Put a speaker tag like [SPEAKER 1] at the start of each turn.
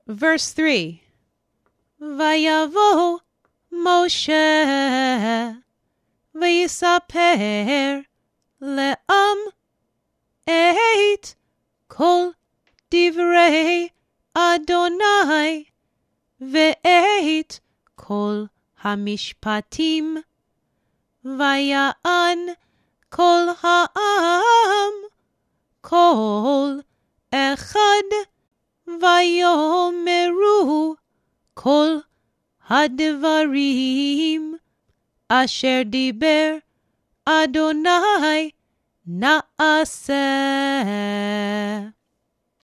[SPEAKER 1] Verse 3. ויבוא משה ויספר לעם את כל דברי אדוני ואת כל המשפטים. ויען כל העם כל אחד ויאמרו כל הדברים אשר דיבר אדוני נעשה.